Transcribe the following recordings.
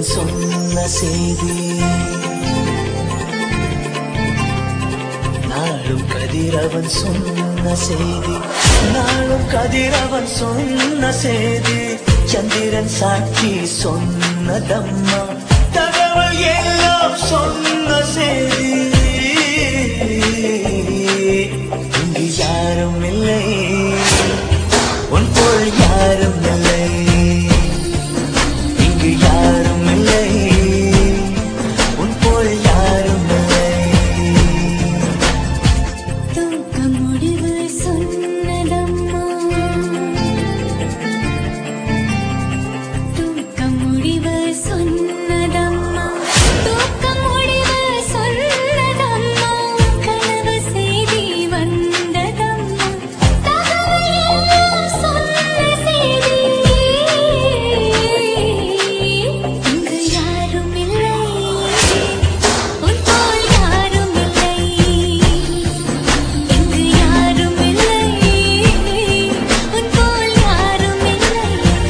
கதிரவன் சொன்ன செய்தி, நாளும் கதிரவன் சொன்ன செய்தி, நாளும் கதிரவன் சொன்ன செய்தி, சந்திரன் சாட்சி சொன்னதம்மா, தகவல் எல்லாம் சொன்ன செய்தி. இங்கு யாரும் இல்லை, உன் போல் யாரும் இல்லை, இங்கு யாரும் இல்லை, உன் போல் யாரும் இல்லை. தூக்க முடிவு சொன்னதம்மா, தூக்க முடிவு சொன்னதம்மா, தூக்க முடிவு சொன்னதம்மா, கனவு செய்தி வந்ததம்மா, தகவல் எல்லாம் சொன்ன செய்தி. இங்கு யாரும் இல்லை, உன் போல் யாரும் இல்லை, இங்கு யாரும் இல்லை, உன் போல் யாரும் இல்லை.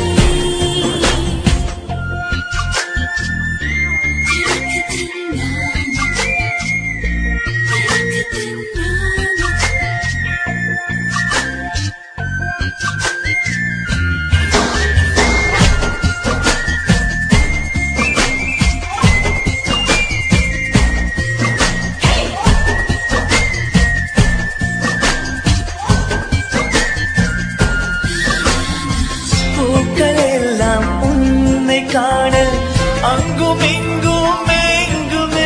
பூக்கள் எல்லாம் உன்னை காண அங்கும் இங்கும் எங்குமே,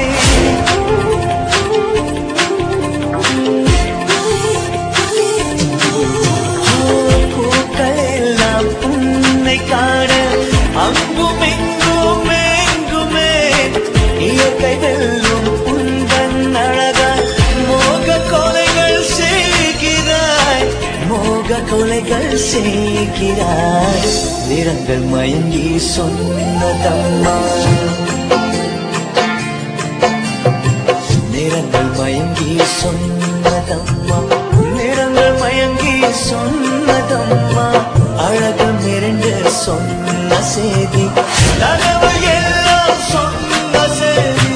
பூக்கள் எல்லாம் உன்னை காண அங்கும் இங்கும் எங்குமே, இயற்கை வெல்லும் உந்தன் அழகாய் மோக கொலைகள் செய்கிறாய், மோக கொலைகள் செய்கிறாய். நிறங்கள் மயங்கி சொன்னதம்மா, நிறங்கள் மயங்கி சொன்னதம்மா, நிறங்கள் மயங்கி சொன்னதம்மா, அழகு மிரண்டு சொன்ன செய்தி, தகவல் எல்லாம் சொன்ன செய்தி.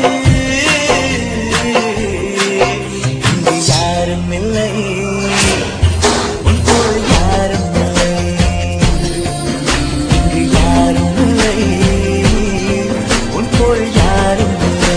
இங்கு யாரும் இல்லை, உன் போல் யாரும் இல்லை, இங்கு யாரும் இல்லை, உன் போல் யாரும் இல்லை.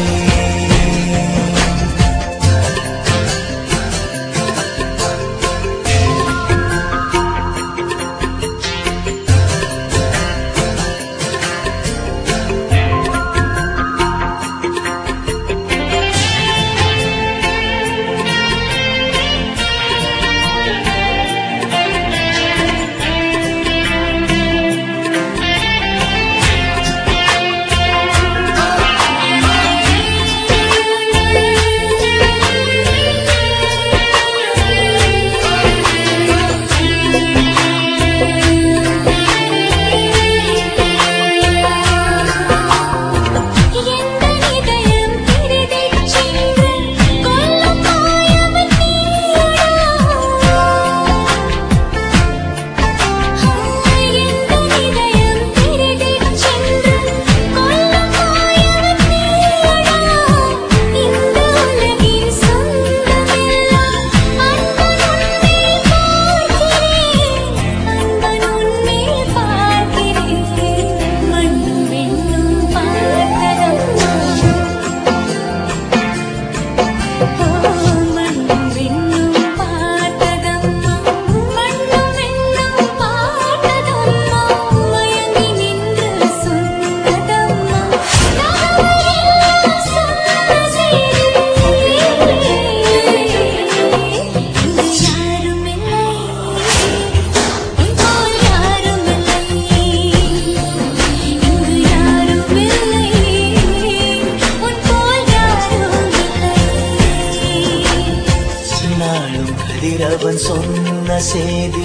கதிரவன் சொன்ன செய்தி,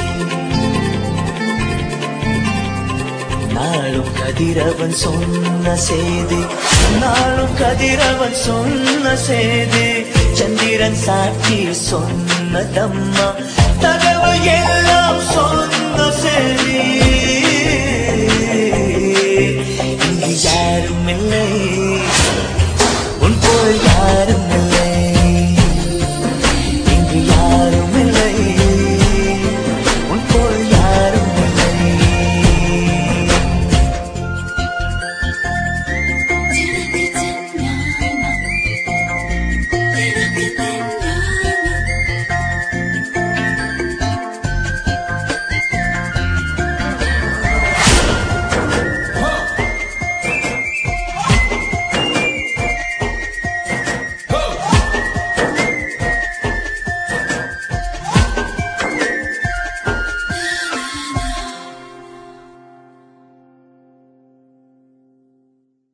நாளும் கதிரவன் சொன்ன செய்தி, நாளும் கதிரவன் சொன்ன செய்தி, சந்திரன் சாட்சி சொன்னதம்மா, தகவல் எல்லாம் சொன்ன செய்தி.